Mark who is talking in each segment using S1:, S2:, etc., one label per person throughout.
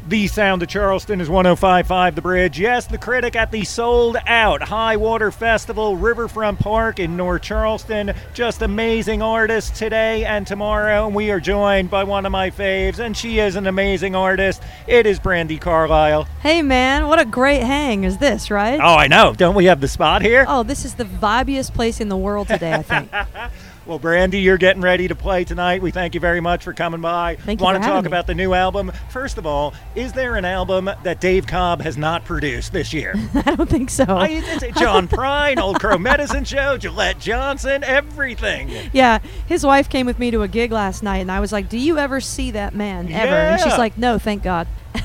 S1: The sound of Charleston is 105.5 The Bridge. Yes, the Critic at the sold-out High Water Festival, Riverfront Park in North Charleston. Just amazing artists today and tomorrow. And we are joined by one of my faves, and she is an amazing artist. It is Brandi Carlile.
S2: Hey, man, what a great hang is this, right?
S1: Oh, I know. Don't we have the spot here?
S2: Oh, this is the vibiest place in the world today, I think.
S1: Well, Brandi, you're getting ready to play tonight. We thank you very much for coming by.
S2: Thank you
S1: Want
S2: for
S1: to talk
S2: having me.
S1: about the new album. First of all, is there an album that Dave Cobb has not produced this year?
S2: I don't think so.
S1: It's John Prine, Old Crow Medicine Show, Gillette Johnson, everything.
S2: Yeah, his wife came with me to a gig last night, and I was like, do you ever see that man, ever? And she's
S1: Yeah.
S2: like, no, thank God.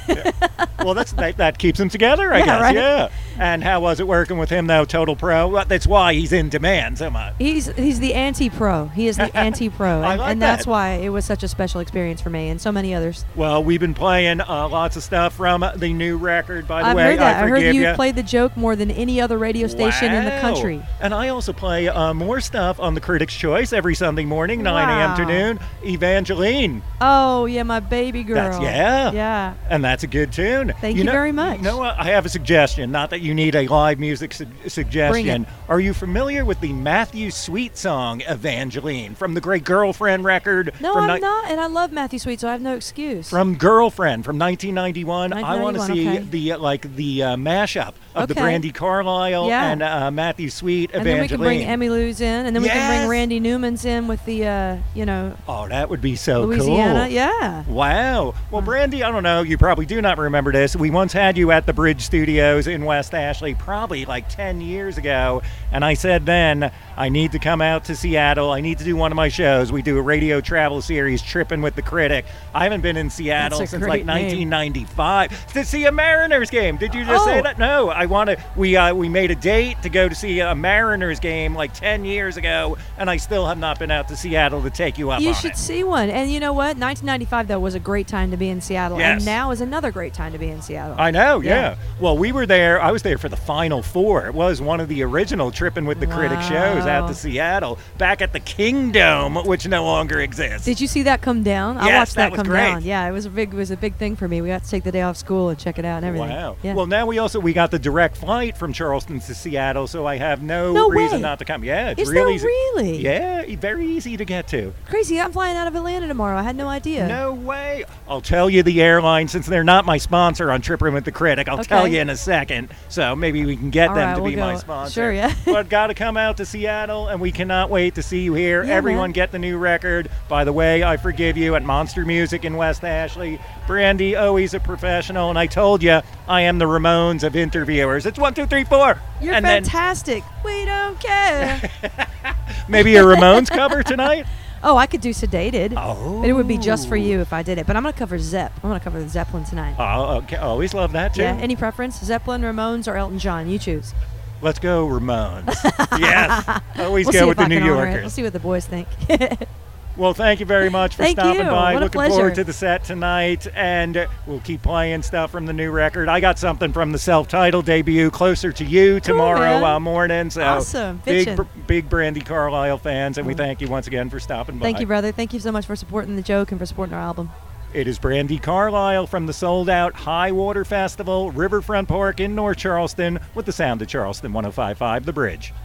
S1: Well, that keeps them together, I
S2: Yeah,
S1: guess.
S2: right?
S1: Yeah. And how was it working with him, though, Total Pro? Well, that's why he's in demand so much.
S2: He's the anti-pro. He is the anti-pro.
S1: I
S2: And,
S1: like
S2: and that's
S1: that.
S2: why it was such a special experience for me and so many others.
S1: Well, we've been playing lots of stuff from the new record, by the
S2: I've
S1: way.
S2: heard that. I heard
S1: Forgive
S2: you
S1: Ya.
S2: played the joke more than any other radio station in the
S1: Wow.
S2: country.
S1: And I also play more stuff on the Critics' Choice every Sunday morning, 9
S2: Wow.
S1: a.m. to noon. Evangeline.
S2: Oh, yeah, my baby girl.
S1: Yeah.
S2: Yeah.
S1: And that's a good tune.
S2: Thank you very much.
S1: You know what? I have a suggestion. Not that you need a live music suggestion.
S2: Bring
S1: Are you familiar with the Matthew Sweet song, Evangeline, from the great Girlfriend record?
S2: No,
S1: from
S2: I'm not, and I love Matthew Sweet, so I have no excuse.
S1: From Girlfriend from 1991. I want to
S2: 1991,
S1: see
S2: okay.
S1: the mashup of the
S2: Okay.
S1: Brandi Carlile
S2: Yeah.
S1: and Matthew Sweet,
S2: and
S1: Evangeline.
S2: then we can bring Emmy Lou's in, and then we can
S1: Yes.
S2: bring Randy Newman's in with the,
S1: Oh, that would be so
S2: Louisiana.
S1: cool.
S2: Yeah.
S1: Wow. Well, Brandi, I don't know. You probably do not remember this. We once had you at the Bridge Studios in West Ashley, probably like 10 years ago. And I said then, I need to come out to Seattle. I need to do one of my shows. We do a radio travel series, Tripping with the Critic. I haven't been in Seattle
S2: That's a
S1: since
S2: great
S1: like
S2: name.
S1: 1995 to see a Mariners game. Did you just say
S2: Oh.
S1: that? No. I want to. We made a date to go to see a Mariners game like 10 years ago, and I still have not been out to Seattle to take you up
S2: You
S1: on
S2: should
S1: it.
S2: see one. And you know what? 1995, though, was a great time to be in Seattle.
S1: Yes.
S2: And now is another great time to be in Seattle.
S1: I know, yeah.
S2: Yeah.
S1: Well, we were there. I was there for the Final Four. It was one of the original Tripping with the Critic shows out
S2: Wow.
S1: to Seattle, back at the Kingdome, which no longer exists.
S2: Did you see that come down? I
S1: Yes,
S2: watched
S1: that
S2: that
S1: was
S2: come
S1: great.
S2: down. Yeah, it was a big thing for me. We got to take the day off school and check it out and everything.
S1: Wow.
S2: Yeah.
S1: Well, now we got the direct flight from Charleston to Seattle, so I have no
S2: No
S1: reason
S2: way.
S1: not to come. Yeah, it's
S2: Is
S1: really
S2: there really?
S1: Yeah, very easy to get to.
S2: Crazy. I'm flying out of Atlanta tomorrow. I had no idea.
S1: No way. I'll tell you the airline, since they're not my sponsor on Tripping with the Critic. I'll tell
S2: Okay.
S1: you in a second. So maybe we can get
S2: All
S1: them
S2: right,
S1: to
S2: we'll
S1: be my
S2: go.
S1: sponsor.
S2: Sure, yeah.
S1: But got to come out to Seattle, and we cannot wait to see you here.
S2: Yeah,
S1: Everyone
S2: man.
S1: get the new record. By the way, I Forgive You at Monster Music in West Ashley. Brandi, always a professional, and I told you I am the Ramones of interviewers. It's 1, 2, 3, 4.
S2: You're
S1: and
S2: fantastic. We don't care.
S1: then maybe a Ramones cover tonight.
S2: Oh, I could do Sedated.
S1: Oh.
S2: But it would be just for you if I did it. But I'm going to cover Zepp. I'm going to cover the Zeppelin tonight.
S1: Oh, okay. Always love that too.
S2: Yeah. Any preference? Zeppelin, Ramones, or Elton John? You choose.
S1: Let's go Ramones. Yes. Always
S2: We'll
S1: go
S2: see
S1: with
S2: if
S1: the
S2: I
S1: New
S2: can honor it.
S1: Yorkers.
S2: We'll see what the boys think.
S1: Well, thank you very much for
S2: Thank
S1: stopping
S2: you.
S1: by.
S2: What a
S1: Looking
S2: pleasure.
S1: forward to the set tonight, and we'll keep playing stuff from the new record. I got something from the self-titled debut, Closer to You, tomorrow
S2: man.
S1: morning. So
S2: Awesome.
S1: big
S2: Bitchin'.
S1: big Brandi Carlile fans, and we thank you once again for stopping by.
S2: Thank you, brother. Thank you so much for supporting the joke and for supporting our album.
S1: It is Brandi Carlile from the sold-out High Water Festival, Riverfront Park in North Charleston, with the sound of Charleston 105.5 The Bridge.